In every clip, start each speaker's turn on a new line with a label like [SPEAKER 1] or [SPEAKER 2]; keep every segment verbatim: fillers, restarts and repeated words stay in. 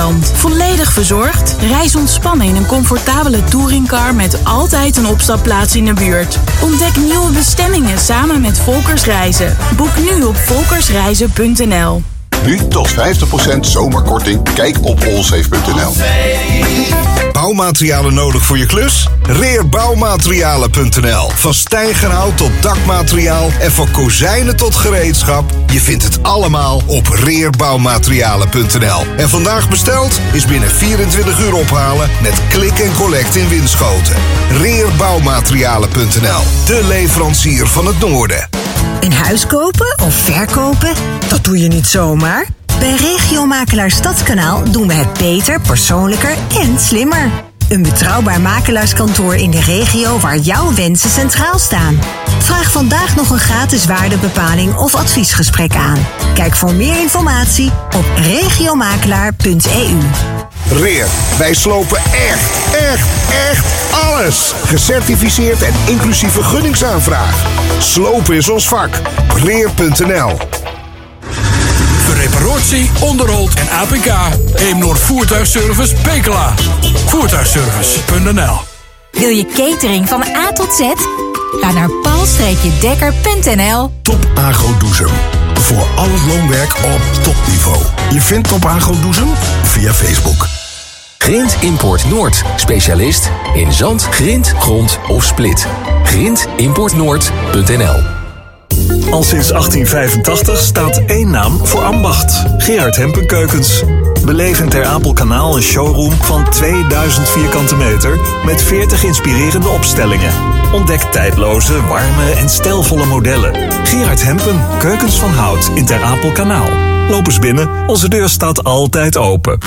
[SPEAKER 1] Nederland. Volledig verzorgd? Reis ontspannen in een comfortabele touringcar met altijd een opstapplaats in de buurt. Ontdek nieuwe bestemmingen samen met Volkers Reizen. Boek nu op volkersreizen punt n l.
[SPEAKER 2] Nu tot vijftig procent zomerkorting. Kijk op allsafe punt n l.
[SPEAKER 3] Bouwmaterialen nodig voor je klus? reer bouwmaterialen punt n l. Van stijgerhout tot dakmateriaal en van kozijnen tot gereedschap. Je vindt het allemaal op reer bouwmaterialen punt n l. En vandaag besteld is binnen vierentwintig uur ophalen met klik en collect in Winschoten. reer bouwmaterialen punt n l. De leverancier van het noorden.
[SPEAKER 4] Een huis kopen of verkopen? Dat doe je niet zomaar. Bij Regiomakelaar Stadskanaal doen we het beter, persoonlijker en slimmer. Een betrouwbaar makelaarskantoor in de regio waar jouw wensen centraal staan. Vraag vandaag nog een gratis waardebepaling of adviesgesprek aan. Kijk voor meer informatie op regiomakelaar punt e u.
[SPEAKER 3] Reer, wij slopen echt, echt, echt alles. Gecertificeerd en inclusief vergunningsaanvraag. Slopen is ons vak. reer punt n l.
[SPEAKER 5] Voor reparatie, onderhoud en A P K. Eemnoord Voertuigservice Pekela. Voertuigservice punt n l.
[SPEAKER 6] Wil je catering van A tot Z? Ga naar paul dekker punt n l.
[SPEAKER 3] Top Agro Doezum. Voor al het loonwerk op topniveau. Je vindt Top Agro Doezum via Facebook.
[SPEAKER 7] Grint Import Noord. Specialist in zand, grind, grond of split. grint import noord punt n l.
[SPEAKER 8] Al sinds achttien vijfentachtig staat één naam voor ambacht. Gerard Hempen Keukens. Beleef in Ter Apelkanaal een showroom van tweeduizend vierkante meter met veertig inspirerende opstellingen. Ontdek tijdloze, warme en stijlvolle modellen. Gerard Hempen, Keukens van Hout in Ter Apelkanaal. Loop eens binnen, onze deur staat altijd open.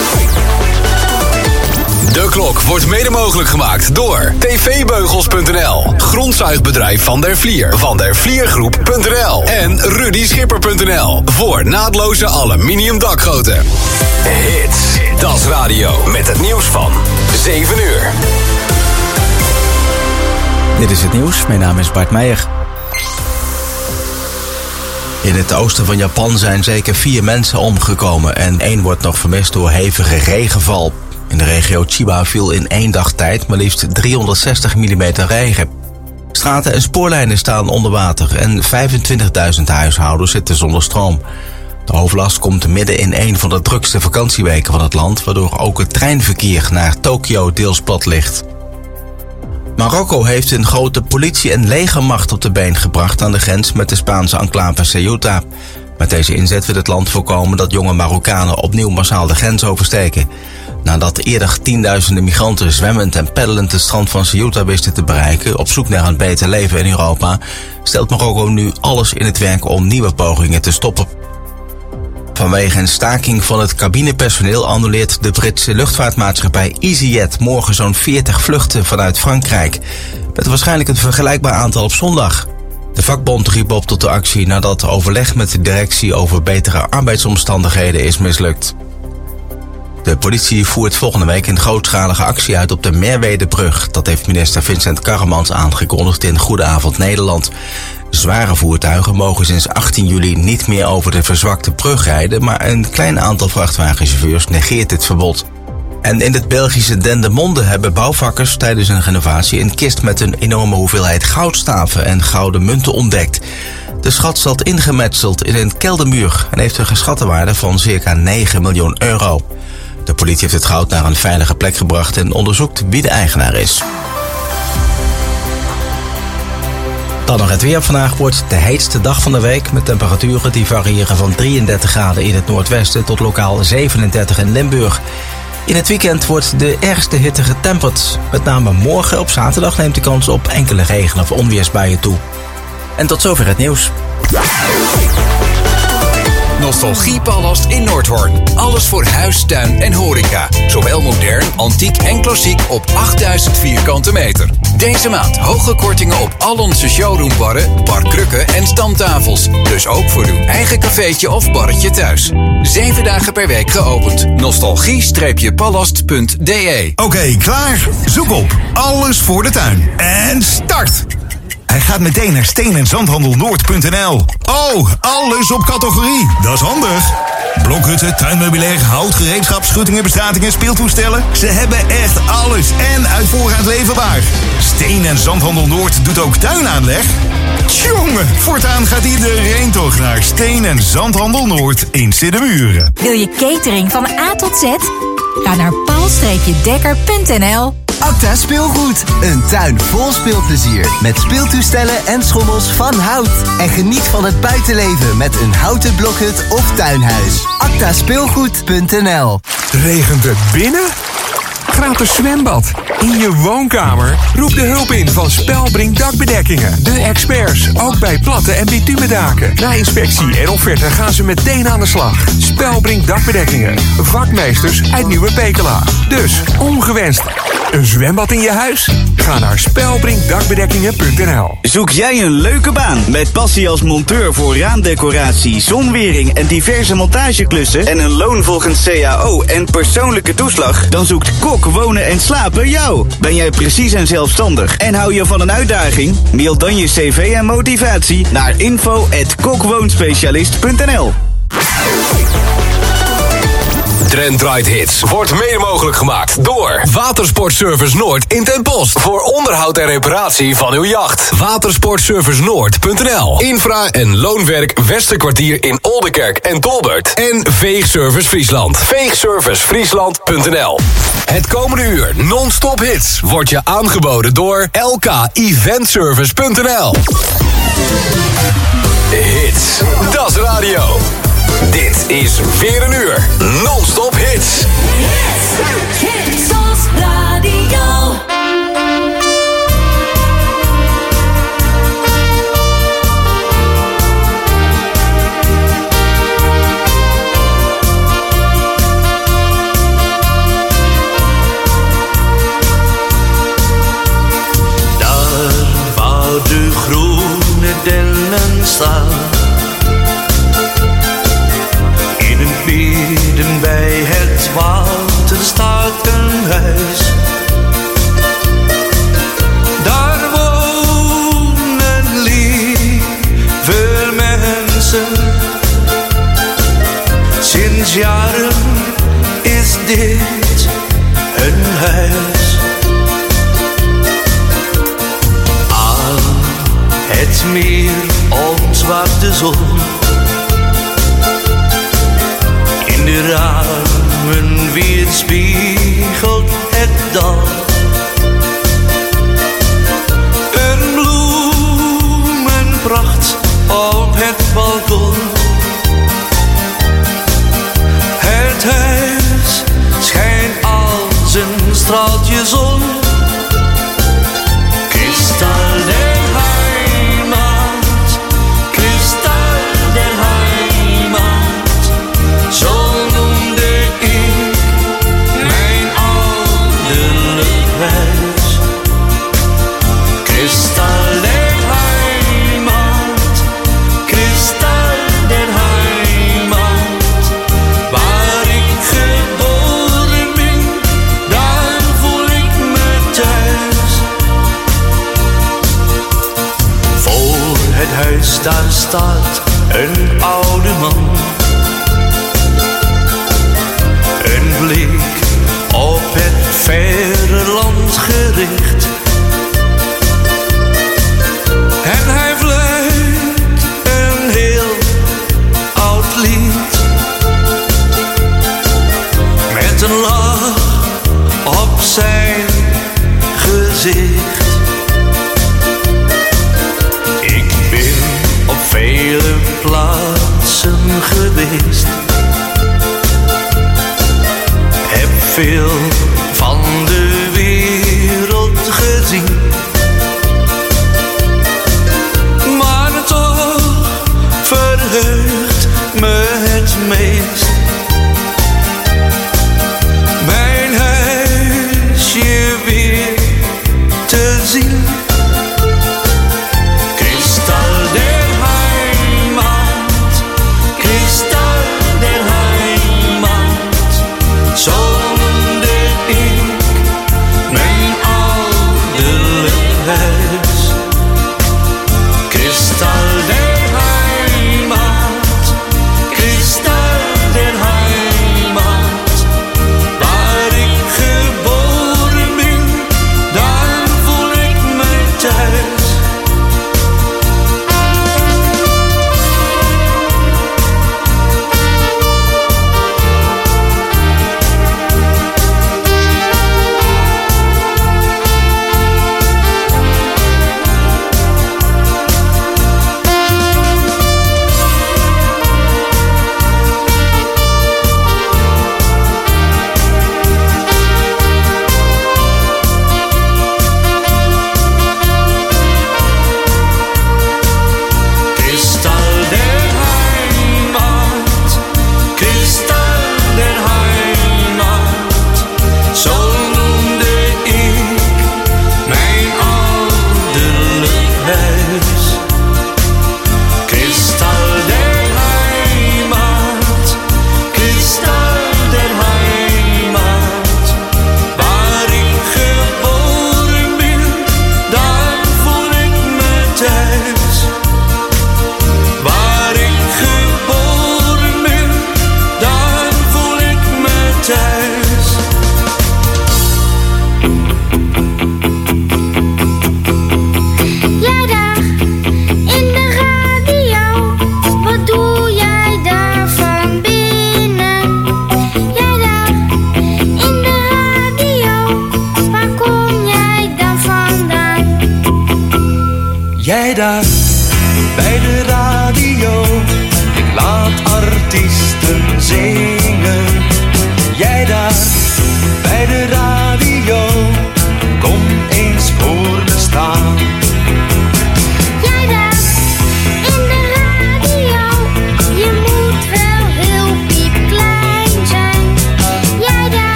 [SPEAKER 9] De klok wordt mede mogelijk gemaakt door t v beugels punt n l, grondzuigbedrijf Van der Vlier, Van der Vliergroep punt n l en Rudy Schipper punt n l voor naadloze aluminium dakgoten. Hits, Das Radio met het nieuws van zeven uur.
[SPEAKER 10] Dit is het nieuws, mijn naam is Bart Meijer. In het oosten van Japan zijn zeker vier mensen omgekomen en één wordt nog vermist door hevige regenval. In de regio Chiba viel in één dag tijd maar liefst driehonderdzestig millimeter regen. Straten en spoorlijnen staan onder water en vijfentwintigduizend huishoudens zitten zonder stroom. De overlast komt midden in een van de drukste vakantieweken van het land, waardoor ook het treinverkeer naar Tokio deels plat ligt. Marokko heeft een grote politie- en legermacht op de been gebracht aan de grens met de Spaanse enclave Ceuta. Met deze inzet wil het land voorkomen dat jonge Marokkanen opnieuw massaal de grens oversteken. Nadat eerder tienduizenden migranten zwemmend en peddelend het strand van Ceuta wisten te bereiken op zoek naar een beter leven in Europa, stelt Marokko nu alles in het werk om nieuwe pogingen te stoppen. Vanwege een staking van het cabinepersoneel annuleert de Britse luchtvaartmaatschappij EasyJet morgen zo'n veertig vluchten vanuit Frankrijk, met waarschijnlijk een vergelijkbaar aantal op zondag. De vakbond riep op tot de actie nadat overleg met de directie over betere arbeidsomstandigheden is mislukt. De politie voert volgende week een grootschalige actie uit op de Merwedebrug. Dat heeft minister Vincent Karremans aangekondigd in Goedenavond Nederland. Zware voertuigen mogen sinds achttien juli niet meer over de verzwakte brug rijden, maar een klein aantal vrachtwagenchauffeurs negeert dit verbod. En in het Belgische Dendermonde hebben bouwvakkers tijdens een renovatie een kist met een enorme hoeveelheid goudstaven en gouden munten ontdekt. De schat zat ingemetseld in een keldermuur en heeft een geschatte waarde van circa negen miljoen euro. De politie heeft het goud naar een veilige plek gebracht en onderzoekt wie de eigenaar is. Dan nog het weer. Vandaag wordt de heetste dag van de week met temperaturen die variëren van drieëndertig graden in het noordwesten tot lokaal zevenendertig in Limburg. In het weekend wordt de ergste hitte getemperd. Met name morgen op zaterdag neemt de kans op enkele regen- of onweersbuien toe. En tot zover het nieuws.
[SPEAKER 9] Nostalgiepalast in Noordhoorn. Alles voor huis, tuin en horeca. Zowel modern, antiek en klassiek op achtduizend vierkante meter. Deze maand hoge kortingen op al onze showroombarren, barkrukken en stamtafels. Dus ook voor uw eigen cafeetje of barretje thuis. Zeven dagen per week geopend. nostalgie palast punt d e.
[SPEAKER 3] Oké, okay, klaar. Zoek op. Alles voor de tuin. En start!
[SPEAKER 11] Hij gaat meteen naar steen en zandhandel noord punt n l. Oh, alles op categorie. Dat is handig. Blokhutten, tuinmeubilair, hout, gereedschap, schuttingen, bestratingen, speeltoestellen. Ze hebben echt alles en uit voorraad leverbaar. Steen en Zandhandel Noord doet ook tuinaanleg. Tjonge, voortaan gaat iedereen toch naar Steen en Zandhandel Noord in Siddeburen.
[SPEAKER 6] Wil je catering van A tot Z? Ga naar paul dekker punt n l.
[SPEAKER 12] Acta Speelgoed. Een tuin vol speelplezier. Met speeltoestellen en schommels van hout. En geniet van het buitenleven met een houten blokhut of tuinhuis. acta speelgoed punt n l.
[SPEAKER 13] Regent het binnen? Gratis zwembad in je woonkamer? Roep de hulp in van Spelbrink Dakbedekkingen. De experts, ook bij platte en bitumendaken. Na inspectie en offerte gaan ze meteen aan de slag. Spelbrink Dakbedekkingen. Vakmeesters uit Nieuwe Pekela. Dus, ongewenst een zwembad in je huis? Ga naar spelbrink dakbedekkingen punt n l.
[SPEAKER 14] Zoek jij een leuke baan met passie als monteur voor raamdecoratie, zonwering en diverse montageklussen en een loon volgens C A O en persoonlijke toeslag? Dan zoekt Kok Wonen en Slapen jou. Ben jij precies en zelfstandig en hou je van een uitdaging? Mail dan je cv en motivatie naar info at kokwoonspecialist punt n l.
[SPEAKER 7] Trend Draait Hits wordt mede mogelijk gemaakt door Watersportservice Noord in Ten Post. Voor onderhoud en reparatie van uw jacht. watersportservice noord punt n l. Infra- en loonwerk Westerkwartier in Oldenkerk en Tolbert. En Veegservice Friesland. Veegservice Friesland punt n l. Het komende uur non-stop hits wordt je aangeboden door L K eventservice punt n l. Hits, dat is radio. Dit is weer een uur non-stop hits. Hits, hits als radio.
[SPEAKER 15] Daar waar de groene dennen staan, midden bij het water staat een huis. Daar wonen lieve mensen. Sinds jaren is dit een huis. Aan het meer ontwaakt de zon. In de ramen weerspiegelt het dal. Een bloemenpracht op het balkon. Het huis schijnt als een straaltje zon. Kristal der Heimat, kristal der Heimat. Zo kristal der Heimat, kristal der Heimat. Waar ik geboren ben, daar voel ik me thuis. Voor het huis daar staat een oude man. Een blik op het verre land gericht. En hij fluit een heel oud lied. Met een lach op zijn gezicht. Ik ben op vele plaatsen geweest. Heb veel van de wereld gezien. Maar toch verheugt me het meest mijn huisje weer te zien. Kristal der Heimat, kristal der Heimat. Zonder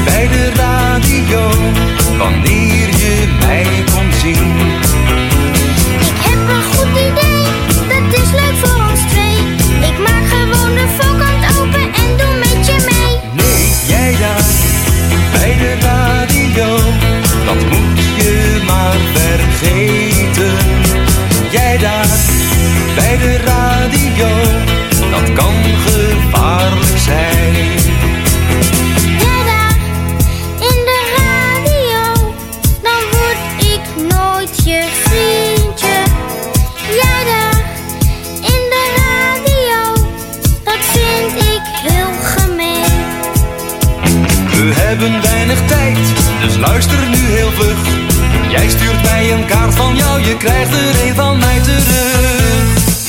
[SPEAKER 16] bij de radio, wanneer je mij kon zien.
[SPEAKER 17] Ik heb een goed idee, dat is leuk voor ons twee. Ik maak gewoon de voorkant open en doe met je mee.
[SPEAKER 16] Nee, jij daar, bij de radio, dat moet je maar vergeten. Jij daar, bij de radio, dat kan gevaarlijk zijn.
[SPEAKER 17] Jij daar, in de radio, dan word ik nooit je vriendje. Jij daar, in de radio, dat vind ik heel gemeen.
[SPEAKER 16] We hebben weinig tijd, dus luister nu heel vlug. Jij stuurt mij een kaart van jou, je krijgt er een van mij terug.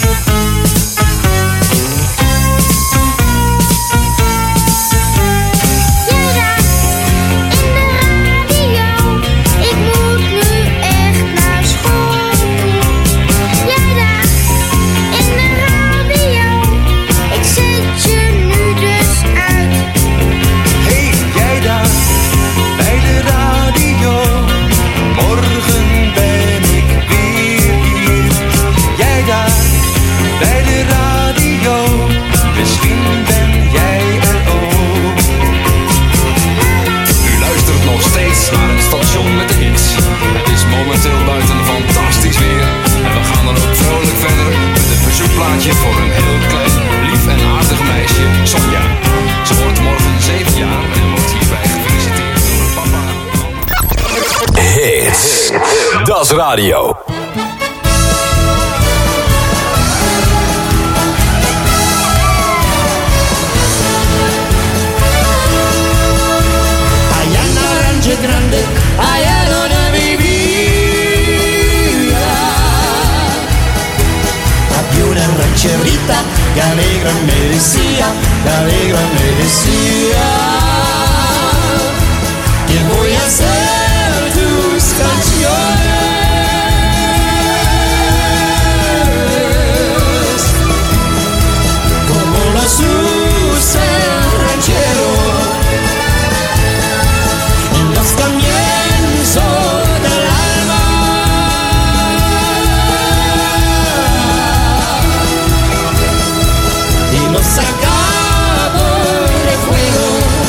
[SPEAKER 17] Jij daar, in de radio, ik moet nu echt naar school toe. Jij daar, in de radio, ik zet je nu dus uit.
[SPEAKER 16] Hey, jij daar, bij de radio, morgen ben ik weer hier. Jij daar, bij de radio, misschien ben jij er ook.
[SPEAKER 7] U luistert nog steeds naar het station met de hits. Het is momenteel buiten fantastisch weer. En we gaan dan ook vrolijk verder met een verzoekplaatje voor een heel klein, lief en aardig meisje, Sonja. Ze wordt morgen zeven jaar en wordt hierbij gefeliciteerd door haar papa. Hits. Das Radio.
[SPEAKER 18] Allá en la rancha grande, allá donde vivía, había una rancherita que alegra me decía, que alegra me decía, que voy a hacer tus canciones, como las usa el ranchero en los comienzos del alma. Y los sacamos de fuego.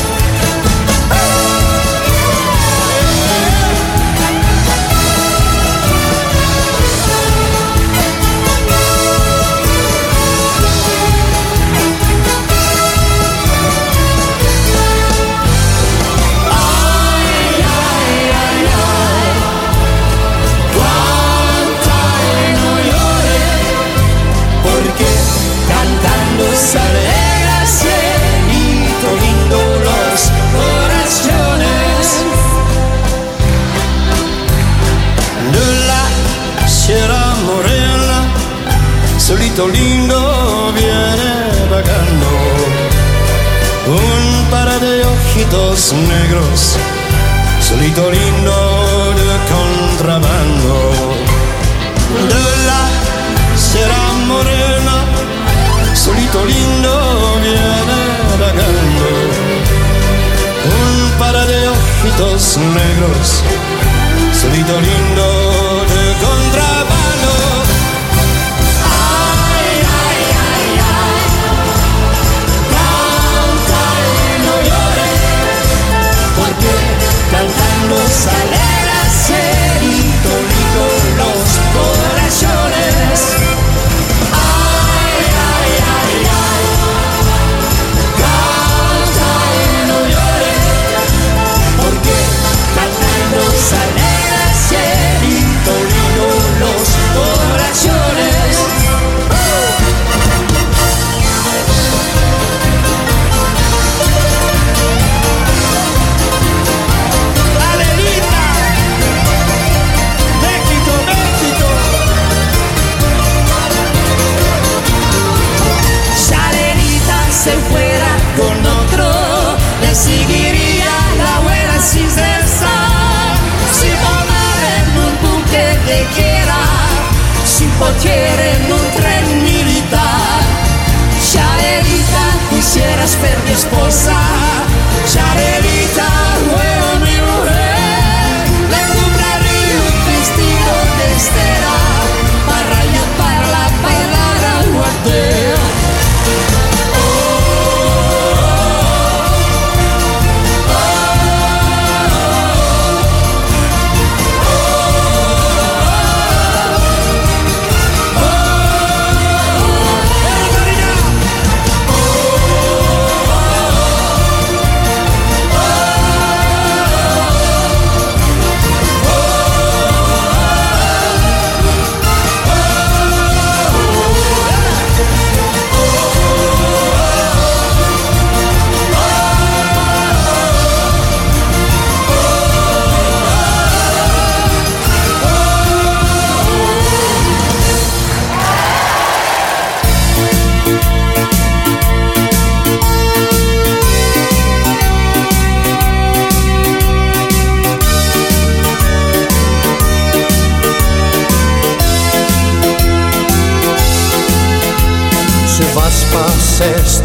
[SPEAKER 18] Se alegra cielito lindo los corazones de la Sierra Morena, solito lindo viene vagando un par de ojitos negros, solito lindo de contrabando de la Sierra Morena, solito lindo viene vagando un par de ojitos negros, solito lindo de contrabando. Ay, ay, ay, ay, canta y no llores, porque cantando se alegra cielito lindo los corazones. Se alegra cielito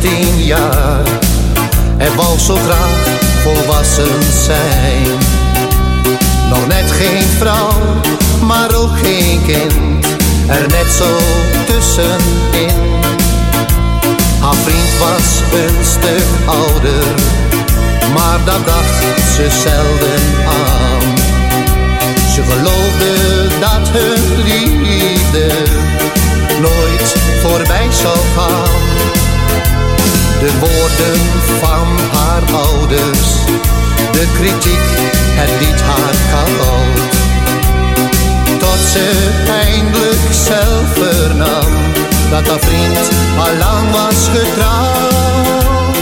[SPEAKER 19] zestien jaar. En wou zo graag volwassen zijn. Nog net geen vrouw, maar ook geen kind. Er net zo tussenin. Haar vriend was een stuk ouder, maar daar dacht ze zelden aan. Ze geloofde dat hun liefde nooit voorbij zou gaan. De woorden van haar ouders, de kritiek, het liet haar koud. Tot ze eindelijk zelf vernam dat haar vriend al lang was getrouwd.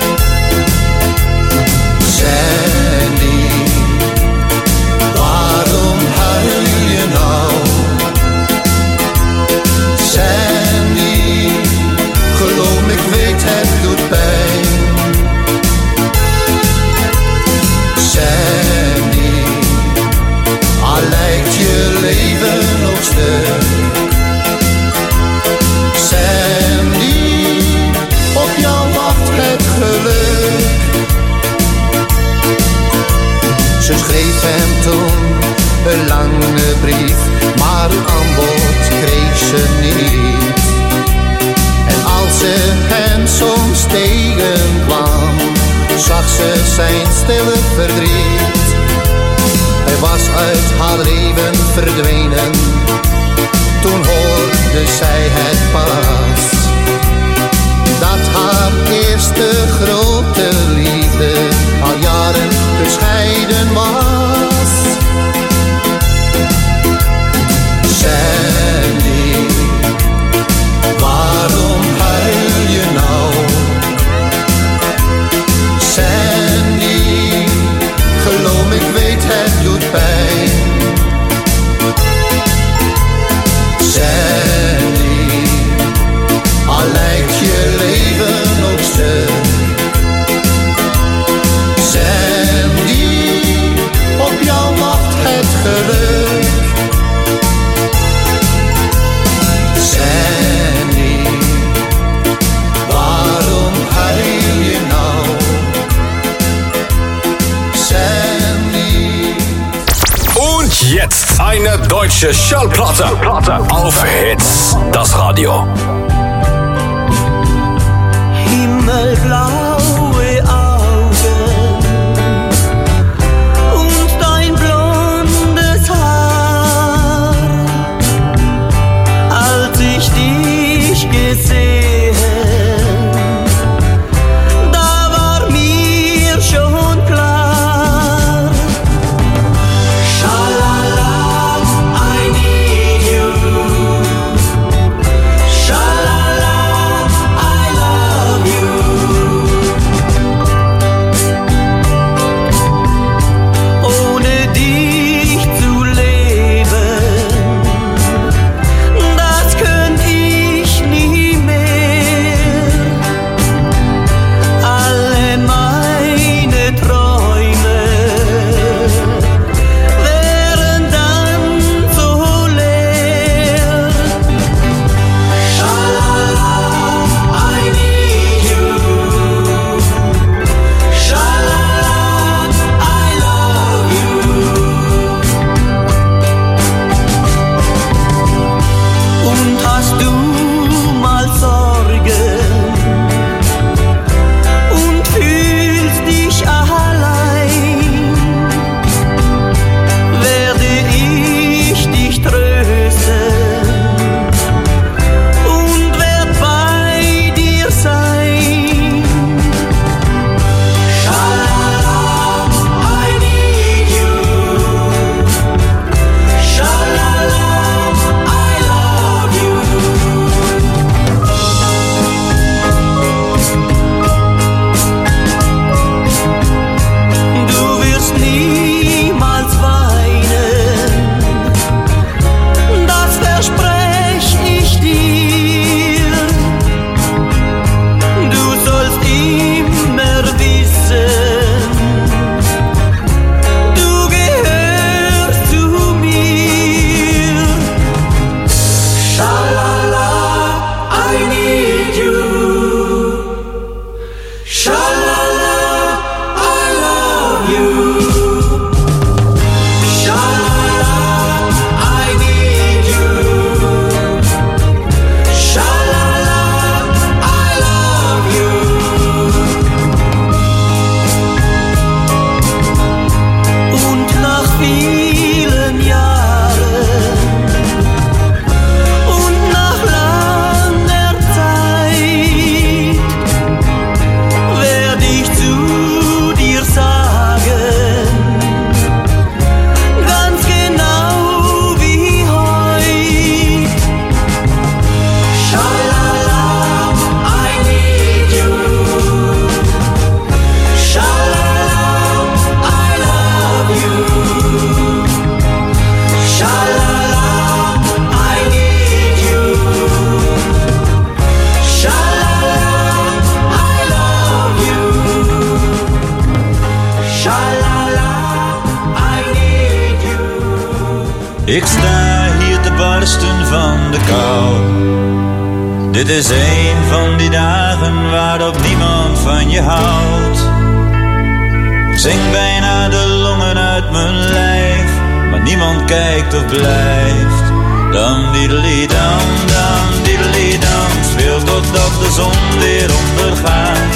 [SPEAKER 19] Sandy, waarom huil je nou? Sandy, geloof me, ik weet het doet pijn. Sandy, al lijkt je leven nog stuk. Sandy, op jou wacht het geluk. Ze schreef hem toen een lange brief, maar een antwoord kreeg ze niet. En als ze hem soms tegenkwam, zag ze zijn stille verdriet. Hij was uit haar leven verdwenen, toen hoorde zij het pas. Dat haar eerste grote liefde al jaren gescheiden was. Sandy, waarom huil je nou? Sandy, geloof me, ik weet het doet pijn. Sandy, al lijkt je leven ook stuk. Sandy, op jou wacht het geluk. Sandy, waarom huil je nou? Sandy.
[SPEAKER 7] Und jetzt eine deutsche Schallplatte auf Hits, das Radio.
[SPEAKER 18] Himmelblaue Augen und dein blondes Haar. Als ich dich gesehen, da war mir schon klar. Schalala, I need you. Schalala, I love you. Ohne dich zu leben, das könnt ich nie mehr. Alle meine Träume wären dann so leer. Schalala, I need you. Schalala, I love you. Und hast du mal Sorgen und fühlst dich allein, werde ich dich trösten und werd bei dir sein. Schalala, I need you. Schalala, I love you. Du wirst niemals weinen, das versprech ich dir. Du sollst immer wissen, du gehörst zu mir. Schalala, I need you.
[SPEAKER 20] Ik sta hier te barsten van de kou. Dit is een van die dagen waarop niemand van je houdt. Ik zing bijna de longen uit mijn lijf, maar niemand kijkt of blijft. Dan diddely dan, dan diddely dan, speel totdat de zon weer ondergaat.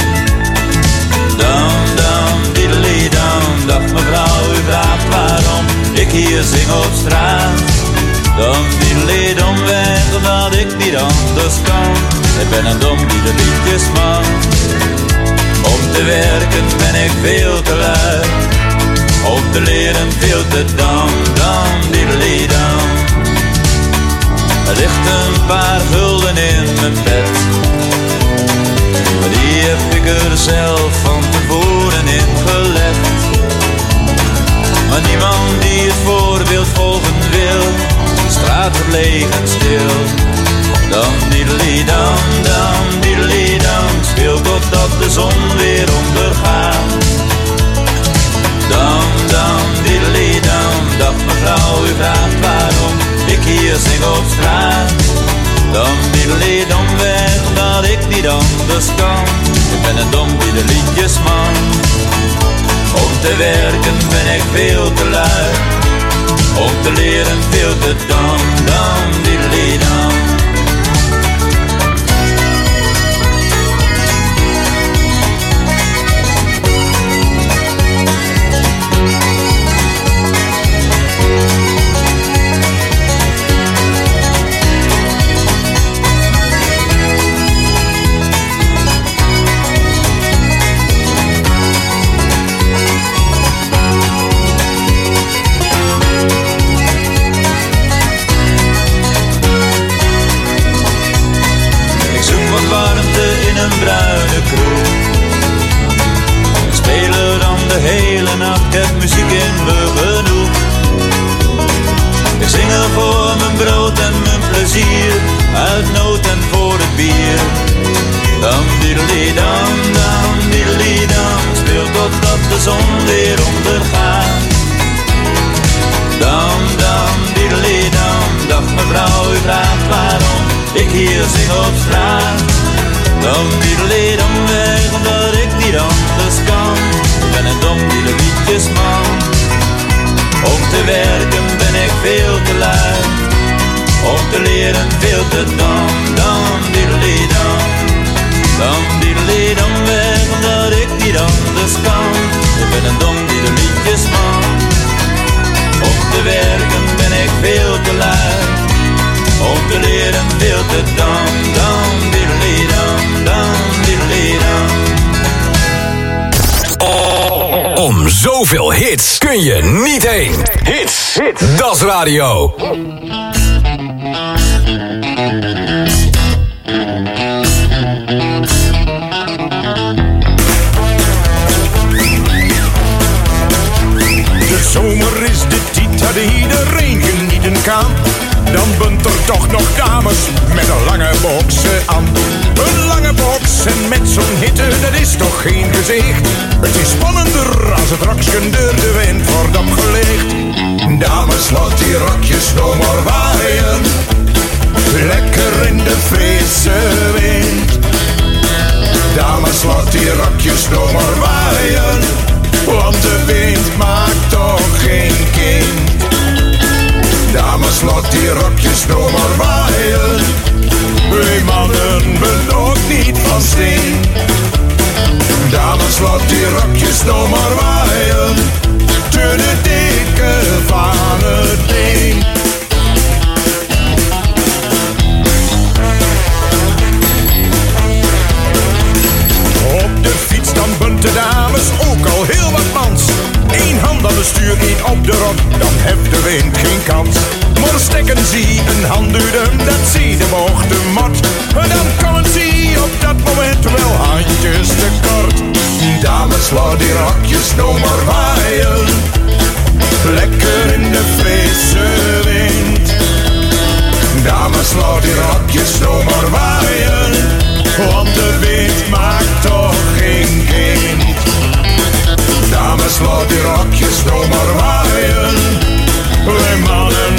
[SPEAKER 20] Dan, dan diddely dan, dag mevrouw, u vraagt waarom ik hier zing op straat. Dan diddely dom weg, omdat ik niet anders kan. Ik ben een dom diddelietjesman. Om te werken ben ik veel te lui. Om te leren veel te dam, dam diddely dam. Er ligt een paar gulden in mijn bed, maar die heb ik er zelf van tevoren in gelegd. Maar niemand die het voorbeeld volgen wil, de straat verlegen stil. Dan diddely dan, dan diddely dan, speel totdat de zon weer ondergaat. Dan, dan diddely dan, dag mevrouw, u vraagt waarom ik hier zing op straat. Dan diddely dom weg, dat ik niet anders kan. Ik ben een dom diddelietjesman. Om te werken ben ik veel te lui. Om te leren veel te dam, dam diddely dam. Een bruine kroeg. Ik speel er dan de hele nacht, ik heb muziek in me genoeg. Ik zing er voor mijn brood en mijn plezier, uit nood en voor het bier. Dan diddely dan, dan diddely dan, speel totdat de zon weer ondergaat. Dan, dan diddely dan, dag mevrouw, u vraagt waarom ik hier zing op straat. Dan diddely dan weg, omdat ik niet anders kan. Ik ben een dom diddelietjesman. Om te werken ben ik veel te lui. Om te leren veel te dam, dan diddely dan. Dan diddely dan weg, omdat ik niet anders kan. Ik ben een dom diddelietjesman. Om te werken ben ik veel te lui. Om te leren veel te dam, dam diddely dam, dam diddely dam.
[SPEAKER 7] Om zoveel hits kun je niet heen. Hits, hits. Das Radio.
[SPEAKER 21] De zomer is de tijd dat iedereen genieten kan. Dan bent er toch nog dames met een lange boksen aan. Een lange boksen met zo'n hitte, dat is toch geen gezicht. Het is spannender als het rokje door de wind wordt opgelegd. Dames, laat die rokjes nog maar waaien. Lekker in de frisse wind. Dames, laat die rokjes nog maar waaien. Want de wind maakt toch geen kind. Dames, laat die rokjes nog maar waaien. Wij mannen ben ook niet van steen. Dames, laat die rokjes nog maar waaien. Te de dikke van het been. Op de fiets dan bent de dames ook al heel wat mans. Eén hand aan de stuur, één op de rok, dan heeft de wind geen kans. Maar stekken zie een hand uit hem, dat zie de bocht de mat. En dan komen zie op dat moment wel handjes te kort. Dames, laat die rokjes nog maar waaien. Lekker in de frisse wind. Dames, laat die rokjes nog maar waaien. Want de wind maakt toch geen kind. Dames, laat die rokjes nog maar waaien. Wij mannen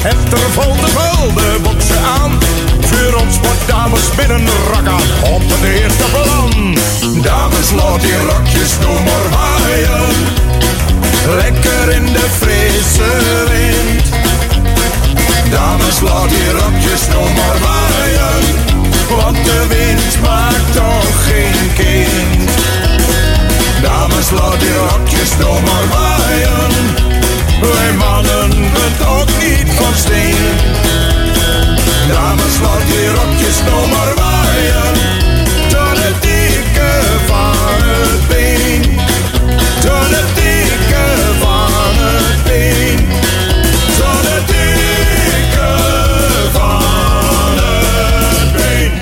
[SPEAKER 21] hebt er vol de vulde boksen aan. Voor ons wordt dames binnen rak aan op het eerste plan. Dames, laat die rokjes nog maar waaien. Lekker in de frisse wind. Dames, laat die rokjes nog maar waaien. Want de wind maakt toch geen kind. Dames, laat die rokjes nog maar waaien. Wij mannen bent ook niet van steen. Dames, laat die rokjes nog maar waaien. Tot de dikke van het been. Tot de dikke van het been. Tot de dikke van het been.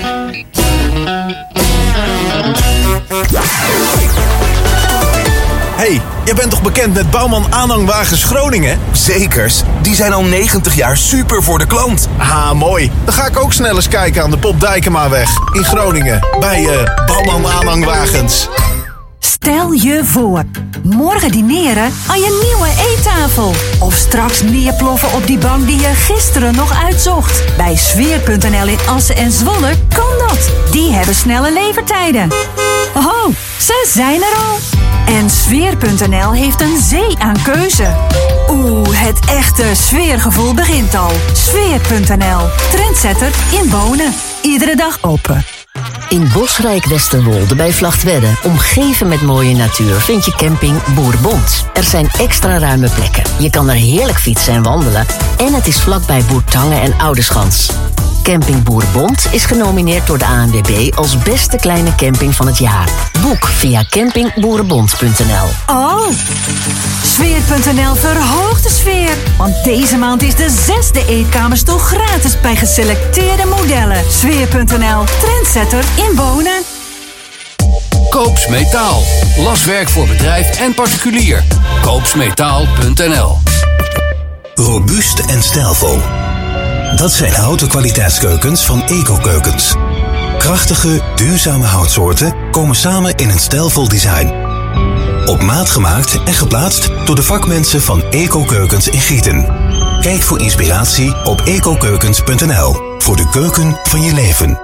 [SPEAKER 1] Hey, jij bent toch bekend met Bouwman Aanhangwagens Groningen?
[SPEAKER 22] Zekers, die zijn al negentig jaar super voor de klant.
[SPEAKER 1] Ah, mooi. Dan ga ik ook snel eens kijken aan de Pop Dijkemaweg in Groningen. Bij uh, Bouwman Aanhangwagens.
[SPEAKER 4] Stel je voor, morgen dineren aan je nieuwe eettafel. Of straks neerploffen op die bank die je gisteren nog uitzocht. Bij Sfeer punt n l in Assen en Zwolle kan dat. Die hebben snelle levertijden. Oh, ze zijn er al. En Sfeer punt n l heeft een zee aan keuze. Oeh, het echte sfeergevoel begint al. Sfeer punt n l, trendsetter in wonen. Iedere dag open.
[SPEAKER 23] In Bosrijk Westerwolde bij Vlagtwedde, omgeven met mooie natuur, vind je camping Boerbond. Er zijn extra ruime plekken. Je kan er heerlijk fietsen en wandelen. En het is vlakbij Boertangen en Oudeschans. Camping Boerbond is genomineerd door de A N W B als beste kleine camping van het jaar. Boek via camping boerenbond punt n l.
[SPEAKER 4] Oh, Sfeer punt n l verhoogt de sfeer. Want deze maand is de zesde eetkamerstoel gratis bij geselecteerde modellen. Sfeer punt n l, trendsetter in wonen.
[SPEAKER 7] Koops Metaal. Laswerk voor bedrijf en particulier. koops metaal punt n l.
[SPEAKER 11] Robuust en stijlvol. Dat zijn houten kwaliteitskeukens van Eco-Keukens. Krachtige, duurzame houtsoorten komen samen in een stijlvol design. Op maat gemaakt en geplaatst door de vakmensen van Eco-Keukens in Gieten. Kijk voor inspiratie op ecokeukens punt n l. Voor de keuken van je leven.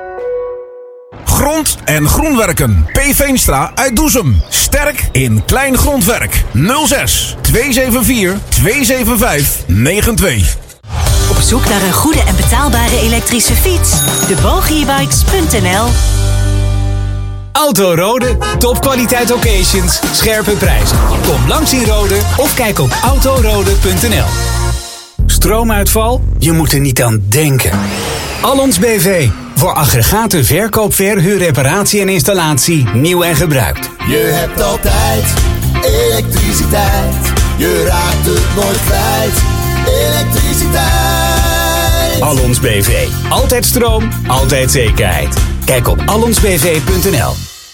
[SPEAKER 21] Grond en groenwerken. P. Veenstra uit Doezum. Sterk in klein grondwerk. nul zes twee zeven vier twee zeven vijf negen twee.
[SPEAKER 24] Op zoek naar een goede en betaalbare elektrische fiets? de boogierbikes punt n l.
[SPEAKER 25] Auto Rode, topkwaliteit occasions, scherpe prijzen. Kom langs in Rode of kijk op autorode punt n l.
[SPEAKER 26] Stroomuitval? Je moet er niet aan denken. Allons B V. Voor aggregaten, verkoop, verhuur, reparatie en installatie, nieuw en gebruikt.
[SPEAKER 19] Je hebt altijd elektriciteit. Je raakt het nooit kwijt. Elektriciteit.
[SPEAKER 26] Allons B V. Altijd stroom, altijd zekerheid. Kijk op allons b v punt n l.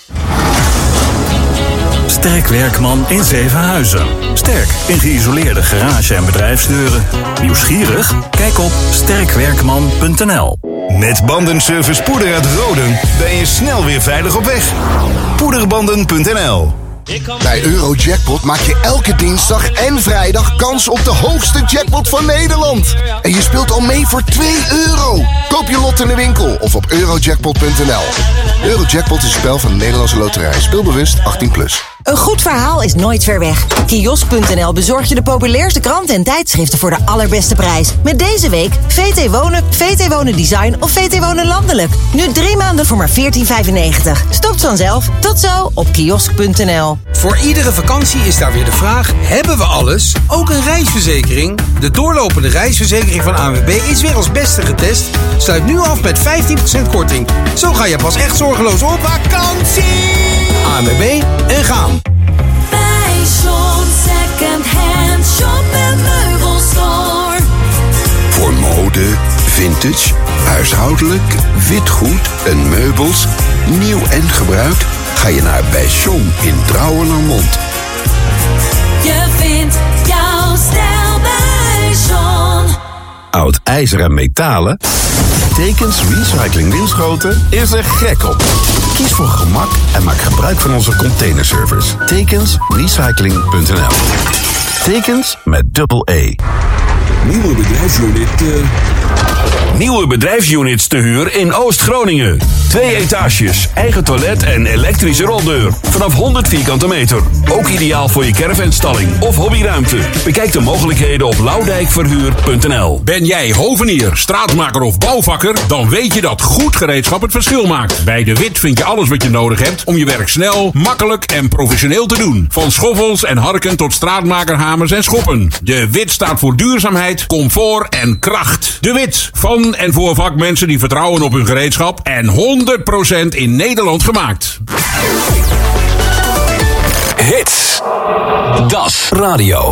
[SPEAKER 8] Sterk Werkman in Zevenhuizen. Sterk in geïsoleerde garage- en bedrijfsdeuren. Nieuwsgierig? Kijk op sterk werkman punt n l.
[SPEAKER 3] Met bandenservice Poeder uit Roden ben je snel weer veilig op weg. poederbanden punt n l.
[SPEAKER 2] Bij Eurojackpot maak je elke dinsdag en vrijdag kans op de hoogste jackpot van Nederland. En je speelt al mee voor twee euro. Koop je lot in de winkel of op eurojackpot punt n l. Eurojackpot is een spel van de Nederlandse Loterij. Speelbewust achttien plus.
[SPEAKER 27] Een goed verhaal is nooit ver weg. kiosk punt n l bezorgt je de populairste kranten en tijdschriften voor de allerbeste prijs. Met deze week V T Wonen, V T Wonen Design of V T Wonen Landelijk. Nu drie maanden voor maar veertien vijfennegentig. Stopt vanzelf. Tot zo op kiosk punt n l.
[SPEAKER 28] Voor iedere vakantie is daar weer de vraag: hebben we alles? Ook een reisverzekering? De doorlopende reisverzekering van A N W B is weer als beste getest. Sluit nu af met vijftien procent korting. Zo ga je pas echt zorgeloos op vakantie. A N W B en gaan.
[SPEAKER 17] Bij John Second Hand Shop en Meubelstore.
[SPEAKER 2] Voor mode, vintage, huishoudelijk, witgoed en meubels, nieuw en gebruikt, ga je naar bij John in Drouwelermond.
[SPEAKER 17] Je vindt jouw stijl bij John.
[SPEAKER 29] Oud ijzer en metalen? Tekens Recycling Winschoten is er gek op. Kies voor gemak en maak gebruik van onze containerservice. Tekens Recycling punt n l. Tekens met dubbel E.
[SPEAKER 5] Nieuwe bedrijfsunit. Uh...
[SPEAKER 6] Nieuwe bedrijfsunits te huur in Oost-Groningen. Twee etages, eigen toilet en elektrische roldeur. Vanaf honderd vierkante meter. Ook ideaal voor je caravanstalling of hobbyruimte. Bekijk de mogelijkheden op loudijkverhuur punt n l.
[SPEAKER 9] Ben jij hovenier, straatmaker of bouwvakker? Dan weet je dat goed gereedschap het verschil maakt. Bij De Wit vind je alles wat je nodig hebt om je werk snel, makkelijk en professioneel te doen. Van schoffels en harken tot straatmakerhamers en schoppen. De Wit staat voor duurzaamheid, comfort en kracht. De Wit, van en voor vakmensen die vertrouwen op hun gereedschap en honderd procent in Nederland gemaakt.
[SPEAKER 7] Hits. Das Radio.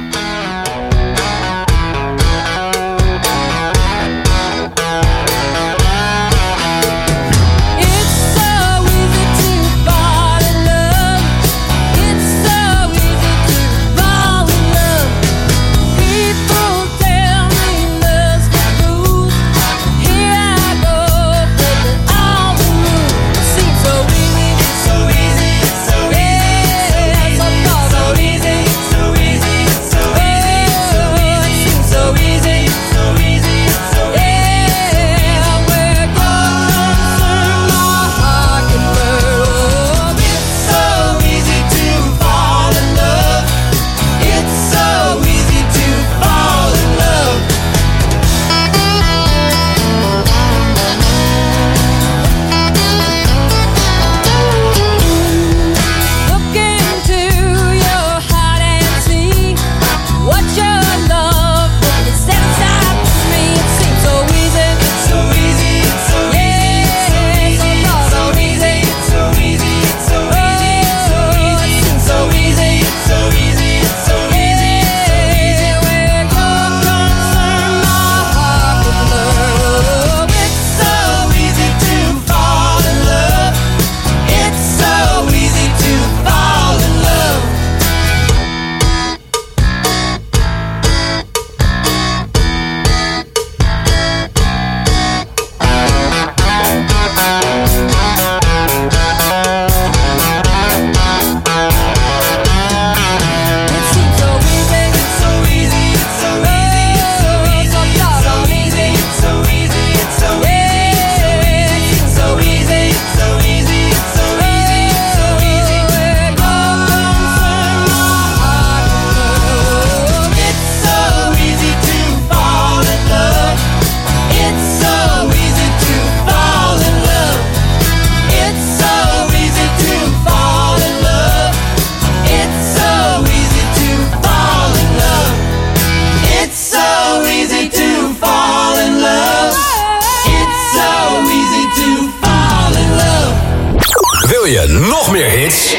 [SPEAKER 7] Nog meer hits?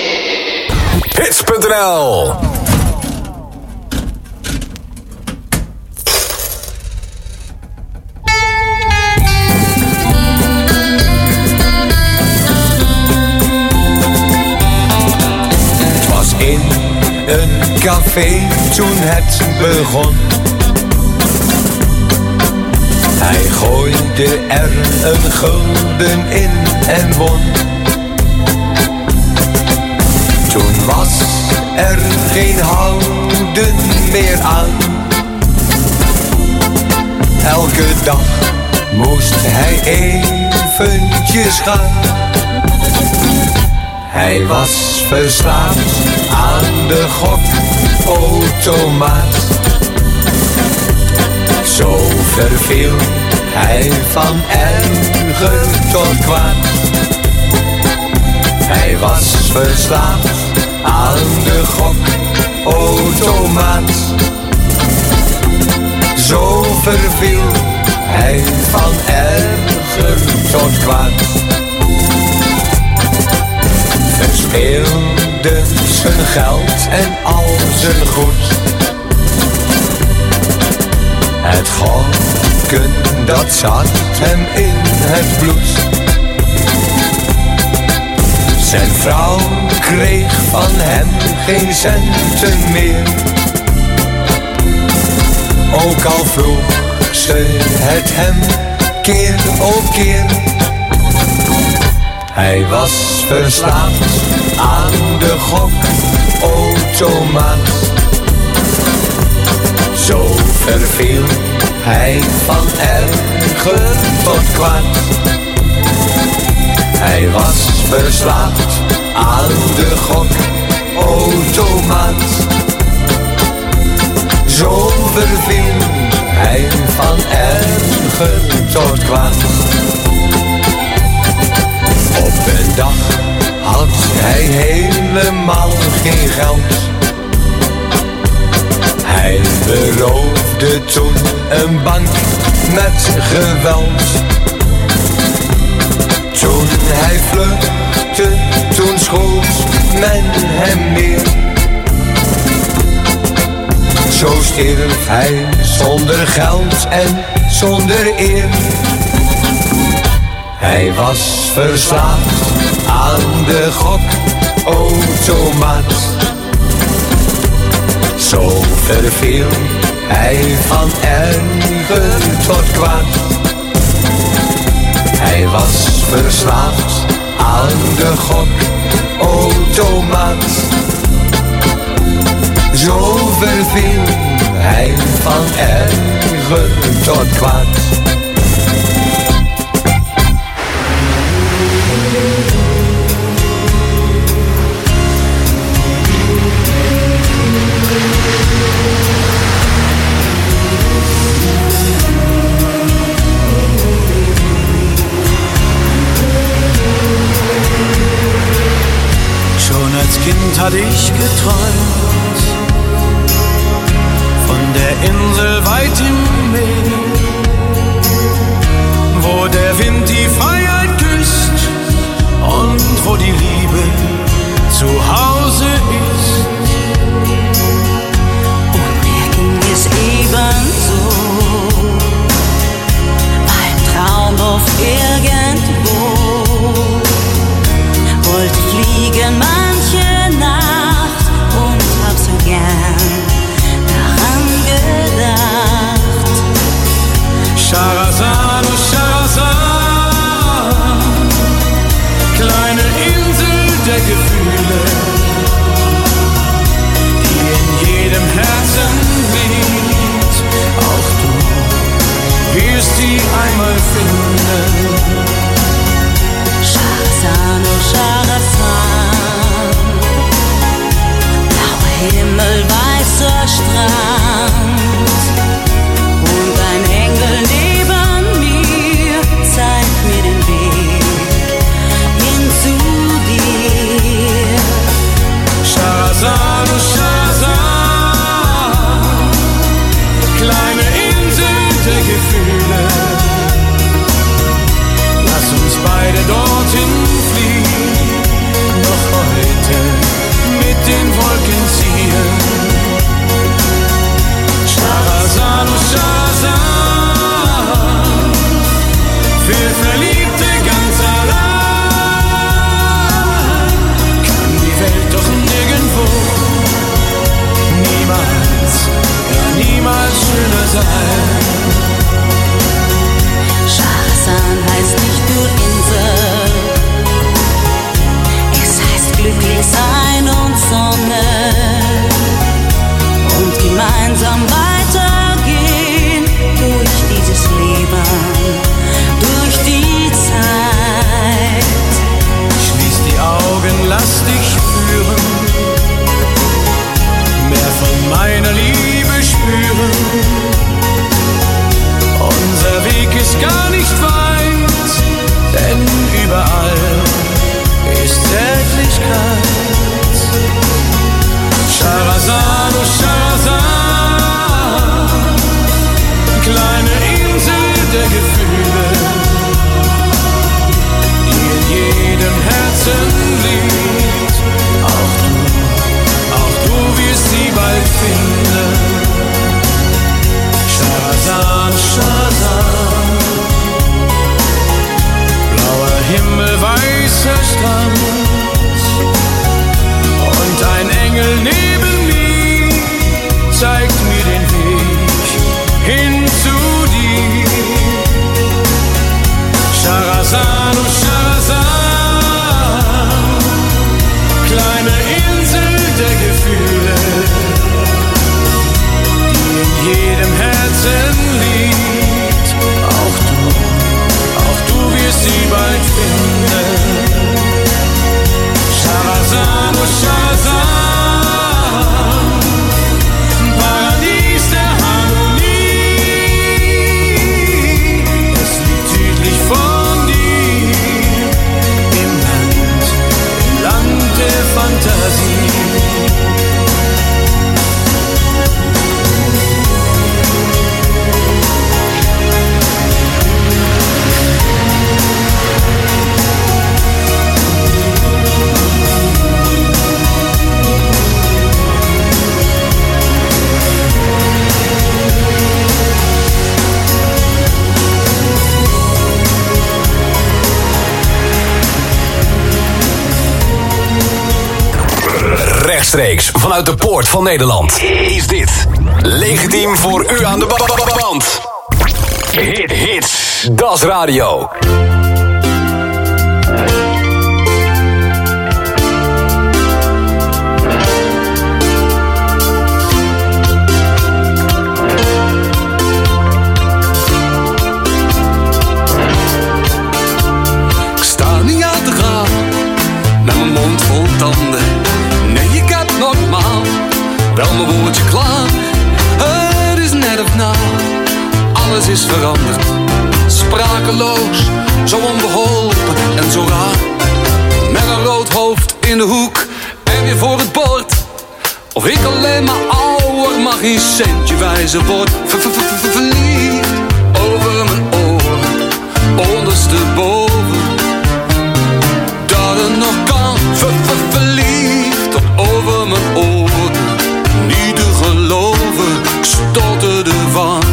[SPEAKER 7] hits punt n l.
[SPEAKER 10] Het was in een café toen het begon. Hij gooide er een gulden in en won. Toen was er geen houden meer aan. Elke dag moest hij eventjes gaan. Hij was verslaafd aan de gokautomaat. Zo verviel hij van erger tot kwaad. Hij was verslaafd aan de gokautomaat. Zo verviel hij van erger tot kwaad. Verspeelde zijn geld en al zijn goed. Het gokken, dat zat hem in het bloed. Zijn vrouw kreeg van hem geen centen meer. Ook al vroeg ze het hem keer op keer. Hij was verslaafd aan de gokautomaat. Zo verviel hij van erger tot kwaad. Hij was verslaafd aan de gokautomaat. Zo verviel hij van erger tot kwaad. Op een dag had hij helemaal geen geld. Hij beroofde toen een bank met geweld. Toen hij vluchtte, toen schoot men hem neer. Zo stierf hij zonder geld en zonder eer. Hij was verslaafd aan de gokautomaat. Zo verviel hij van erger tot kwaad. Hij was verslaafd aan de gokautomaat. Zo verviel hij van erger tot kwaad.
[SPEAKER 5] Schon als Kind hatte ich geträumt von der Insel weit im Meer, wo der Wind die Freiheit küsst und wo die Liebe zu Hause ist.
[SPEAKER 12] Und mir ging es ebenso, ein Traumdorf irgendwo, wollte fliegen manche Nacht und hab so gern daran gedacht.
[SPEAKER 5] Sharazan, oh Sharazan, kleine Insel der Gefühle, die in jedem Herzen liegt. Auch du wirst sie einmal finden.
[SPEAKER 12] Sharazan, oh Sharazan, blauer Himmel, weißer Strand und ein Engel neben mir zeigt mir den Weg hin zu dir.
[SPEAKER 5] Sharazan, oh Sharazan, kleine Insel der Gefühle, lass uns beide dorthin fliegen, noch heute mit den Wolken ziehen. Sharazan, oh Sharazan, für Verliebte ganz allein, kann die Welt doch nirgendwo, niemals, ja niemals schöner sein.
[SPEAKER 12] Sharazan heißt nicht nur Insel, es heißt glücklich sein und Sonne und gemeinsam weitergehen durch dieses Leben, durch die Zeit.
[SPEAKER 5] Schließ die Augen, lass dich spüren, mehr von meiner Liebe spüren. Unser Weg ist gar nicht weit, denn überall ist Zärtlichkeit. Sharazan, oh Sharazan, kleine Insel der Gefühle, die in jedem Herzen liegt. Auch du, auch du wirst sie bald finden.
[SPEAKER 7] Rechtstreeks vanuit de poort van Nederland is dit legitiem voor u aan de ba- ba- ba- band. Hit, hits, Das Radio.
[SPEAKER 5] Ik sta niet aan te gaan met mijn mond vol tanden. Nee, ik heb normaal wel mijn woordje klaar. Het is net of na, alles is veranderd. Sprakeloos, zo onbeholpen en zo raar. Met een rood hoofd in de hoek en weer voor het bord. Of ik alleen maar ouder mag geen centje wijzen word. Ver, ver, ver, ver, verliefd over mijn oren, ondersteboven. Dat het nog kan, ver, ver, verliefd tot over mijn oren. Niet te geloven, ik stotterde van.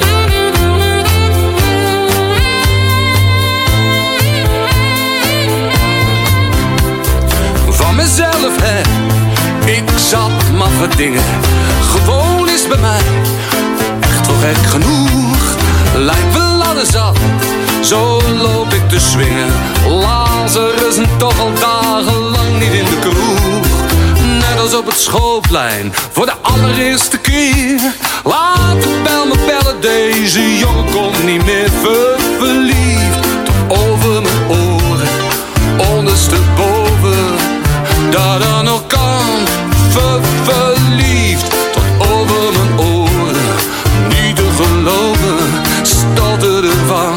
[SPEAKER 5] Van mezelf, hè, ik zat maffe dingen. Gewoon is bij mij echt wel gek genoeg. Lijkt wel ladder zat, zo loop ik te swingen. Lazarus en toch al dagenlang niet in de kroeg. Net als op het schoolplein, voor de allereerste keer. Laat de bel me bellen, deze jongen komt niet meer. Ver, verliefd tot over mijn oren, ondersteboven. Dat er nog kan, ver, verliefd tot over mijn oren. Niet te geloven, stotterde van.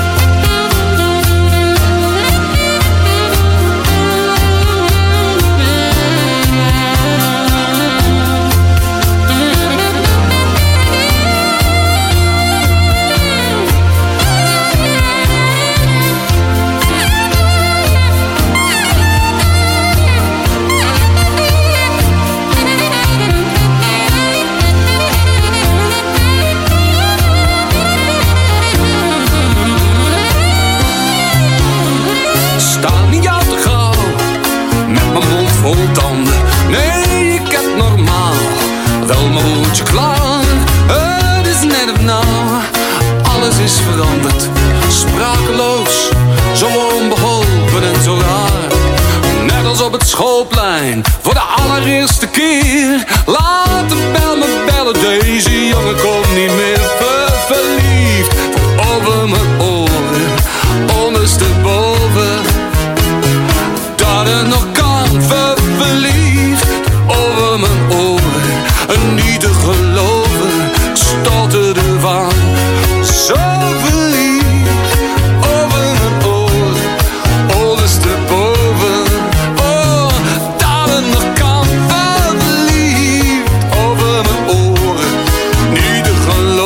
[SPEAKER 5] Vol tanden, nee, ik heb normaal wel mijn woordje klaar. Het is net of nou, alles is veranderd. Sprakeloos, zo onbeholpen en zo raar. Net als op het schoolplein, voor de allereerste keer. Laat de bel me bellen, deze jongen komt niet meer. Ver, verliefd, tot over mijn oren, ondersteboven. Dat het nog kan, ver, verliefd over mijn oren. En niet te geloven, ik stotterde van. Zo verliefd over mijn oren, ondersteboven. Oh, dat het nog kan, ver, verliefd over mijn oren. Niet te geloven.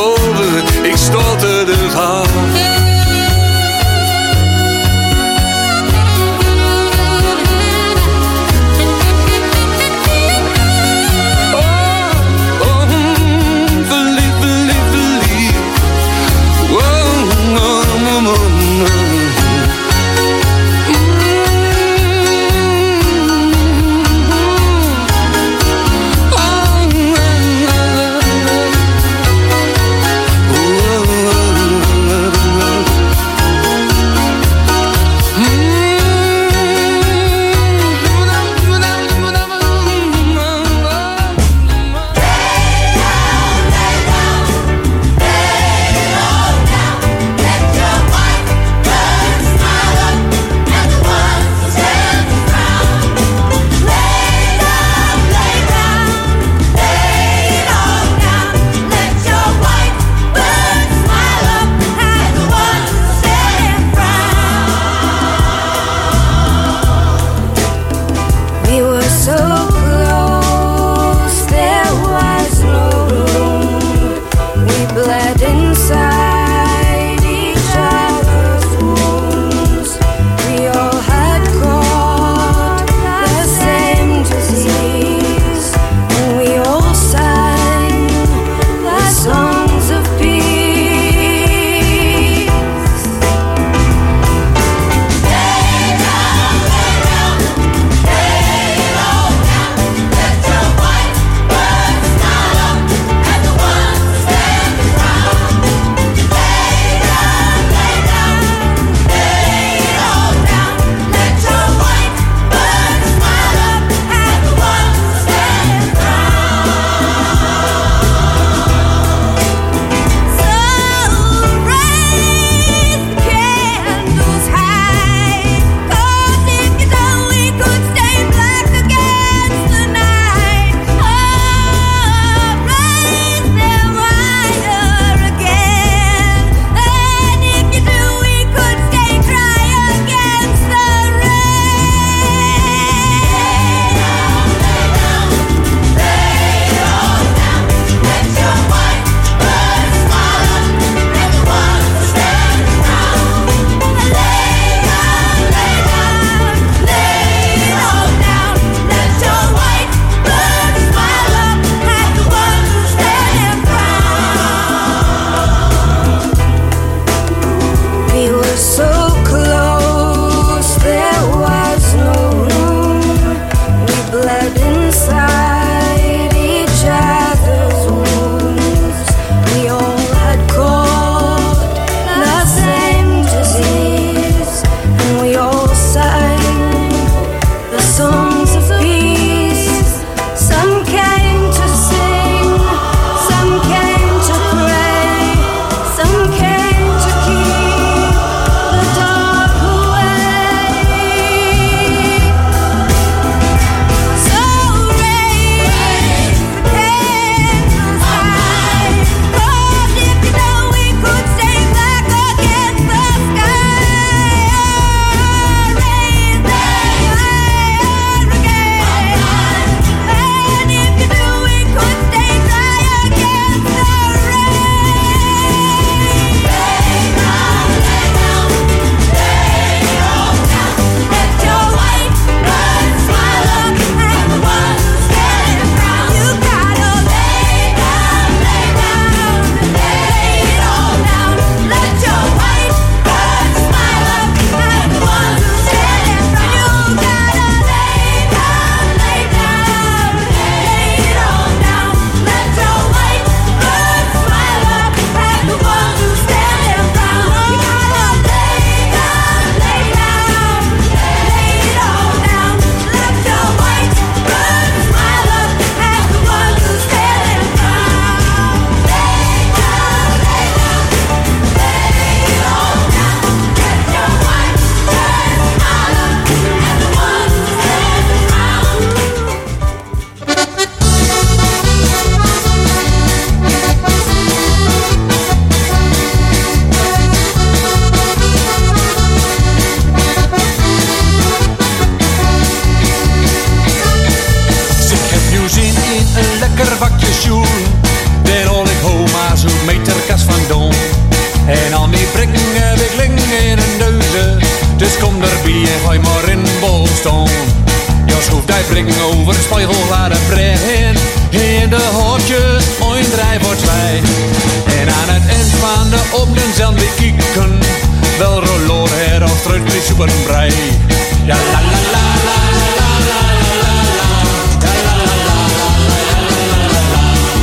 [SPEAKER 5] Die brengen over de spiegelglade brein. In de hoopjes, een drijf voor twee. En aan het eind van de opname zal we kijken. Wel rolloor her of terug bij superbrei. Ja la la la la la la la la la la la la.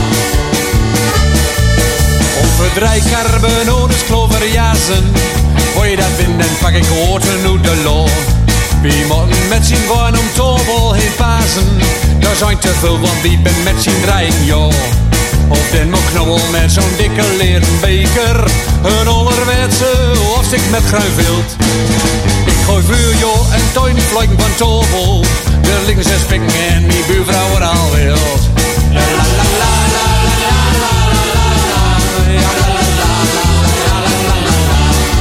[SPEAKER 5] Over drie carbonades kloverjassen. Voor je dat binnen pak ik water uit de loon. Wie moeten met zijn gewoon om tobel heen pasen. Daar zijn te veel, want wie ben met zijn drieën, joh. Of den moet knobbel met zo'n dikke leren beker. Een onderwetse hofstuk met gruivild. Ik gooi vuur, joh, en tuinvleuken van tobel. Er liggen zes pikken en die buurvrouw wordt al wild. La la la la la la la la la la la la la.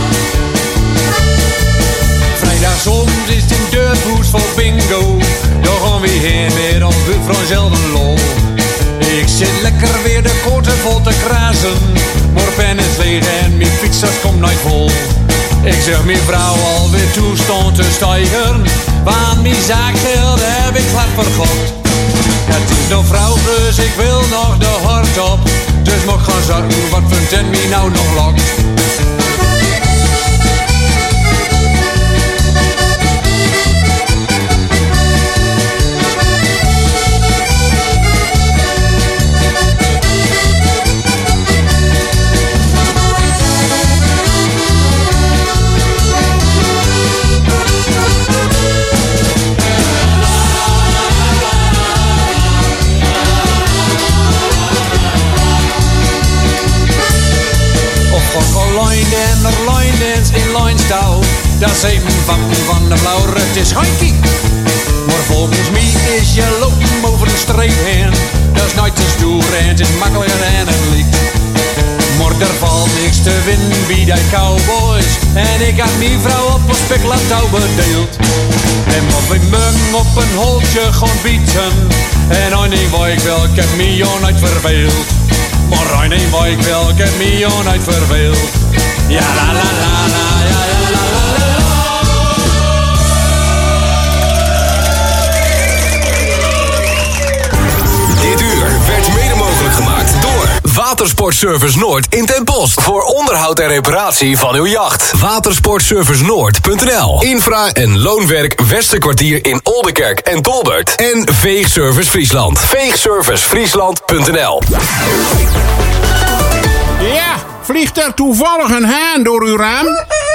[SPEAKER 5] Vrijdagsavond is het in deurpoes voor bingo. Daar gaan we heen met ons buurvrouw zelf een lol. Ik zit lekker weer de korten vol te krazen. Maar pen is leeg en mijn fietsers komt nooit vol. Ik zeg mijn vrouw alweer toestand te stijgen. Want mijn zaakgeld heb ik glad vergokt. Het is nog vrouw, dus ik wil nog de hart op. Dus moet ik gaan zorgen wat vindt en mij nou nog lokt. En er lijndens in lijnstouw. Dat is even van, van de blauw, het is hankie. Maar volgens mij is je lopen over de streep heen. Dat is nooit te stoer en het is makkelijker en het liekt. Maar er valt niks te winnen bij die cowboys. En ik had mijn vrouw op een speklatouw bedeeld. En wat we muggen op een holtje gaan bieten. En een ding waar ik wel, ik heb me jou nooit verveeld. Maar een ding waar ik wel, ik heb me jou nooit verveeld. Ja la la la la, ja ja la la la la.
[SPEAKER 7] Dit uur werd mede mogelijk gemaakt door Watersportservice Noord in Ten Bosch. Voor onderhoud en reparatie van uw jacht. Watersportservice Noord punt n l. Infra en loonwerk Westerkwartier in Oldenkerk en Tolbert. En Veegservice Friesland. Veegservice Friesland punt n l.
[SPEAKER 9] Ja, vliegt er toevallig een haan door uw raam?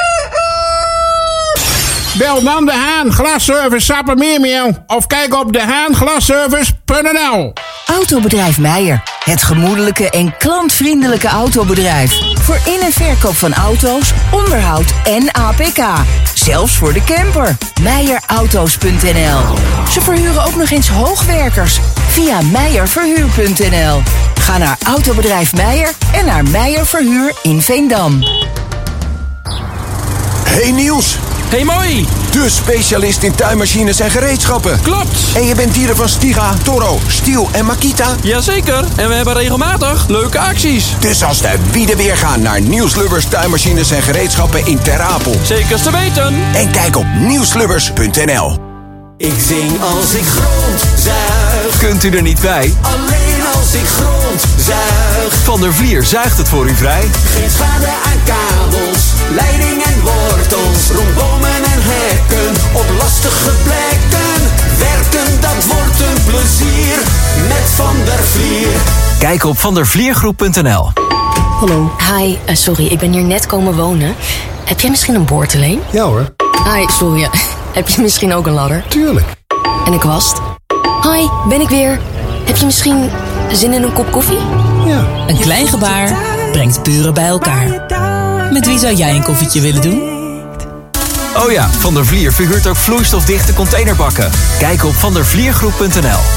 [SPEAKER 9] Bel dan de Haan Glasservice Sappemeermeeuw of kijk op de haan glasservice punt n l.
[SPEAKER 4] Autobedrijf Meijer. Het gemoedelijke en klantvriendelijke autobedrijf. Voor in- en verkoop van auto's, onderhoud en A P K. Zelfs voor de camper. meijer auto's punt n l. Ze verhuren ook nog eens hoogwerkers. Via meijer verhuur punt n l. Ga naar Autobedrijf Meijer en naar Meijer Verhuur in Veendam.
[SPEAKER 1] Hey Niels.
[SPEAKER 13] Hey Mooi.
[SPEAKER 1] De specialist in tuinmachines en gereedschappen.
[SPEAKER 13] Klopt.
[SPEAKER 1] En je bent dieren van Stiga, Toro, Stiel en Makita.
[SPEAKER 13] Jazeker. En we hebben regelmatig leuke acties.
[SPEAKER 1] Dus als de wieden weer gaan naar Niels Lubbers tuinmachines en gereedschappen in Ter Apel.
[SPEAKER 13] Zeker te weten.
[SPEAKER 1] En kijk op niels lubbers punt n l.
[SPEAKER 14] Ik zing als ik grondzuig.
[SPEAKER 13] Kunt u er niet bij?
[SPEAKER 14] Alleen als ik grondzuig.
[SPEAKER 13] Van der Vlier zuigt het voor u vrij.
[SPEAKER 14] Geen schade aan kabels, leiding en wortels. Rondbomen en hekken, op lastige plekken. Werken, dat wordt een plezier. Met Van der Vlier.
[SPEAKER 13] Kijk op van der vliergroep punt n l.
[SPEAKER 15] Hallo. Hi, uh, sorry, ik ben hier net komen wonen. Heb jij misschien een boorteleen?
[SPEAKER 1] Ja hoor.
[SPEAKER 15] Hi, sorry. Heb je misschien ook een ladder?
[SPEAKER 1] Tuurlijk.
[SPEAKER 15] En een kwast? Hi, ben ik weer. Heb je misschien zin in een kop koffie?
[SPEAKER 1] Ja.
[SPEAKER 16] Een klein gebaar brengt buren bij elkaar. Met wie zou jij een koffietje willen doen?
[SPEAKER 13] Oh ja, Van der Vlier verhuurt ook vloeistofdichte containerbakken. Kijk op van der vliergroep punt n l.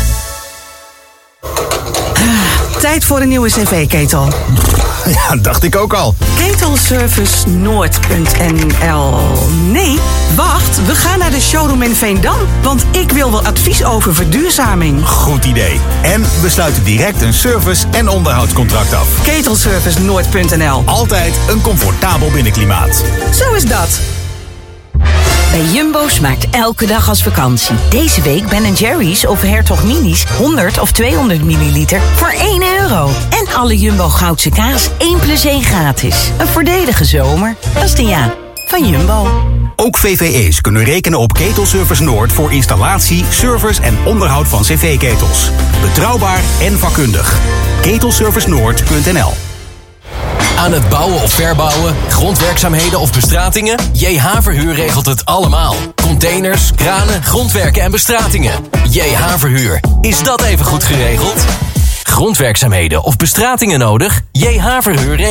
[SPEAKER 18] Tijd voor een nieuwe cv-ketel.
[SPEAKER 11] Ja, dacht ik ook al.
[SPEAKER 18] Ketelservice Noord punt n l. Nee, wacht, we gaan naar de showroom in Veendam. Want ik wil wel advies over verduurzaming.
[SPEAKER 11] Goed idee. En we sluiten direct een service- en onderhoudscontract af.
[SPEAKER 18] Ketelservice Noord punt n l.
[SPEAKER 11] Altijd een comfortabel binnenklimaat.
[SPEAKER 18] Zo is dat.
[SPEAKER 8] Bij Jumbo smaakt elke dag als vakantie. Deze week Ben Jerry's of Hertog Minis honderd of tweehonderd milliliter voor één euro. En alle Jumbo Goudse kaas één plus één gratis. Een voordelige zomer. Dat is de ja van Jumbo.
[SPEAKER 19] Ook V V E's kunnen rekenen op Ketelservice Noord voor installatie, service en onderhoud van cv-ketels. Betrouwbaar en vakkundig. ketelservice noord punt n l.
[SPEAKER 7] Aan het bouwen of verbouwen, grondwerkzaamheden of bestratingen? J H Verhuur regelt het allemaal. Containers, kranen, grondwerken en bestratingen. J H Verhuur. Is dat even goed geregeld? Grondwerkzaamheden of bestratingen nodig? J H Verhuur regelt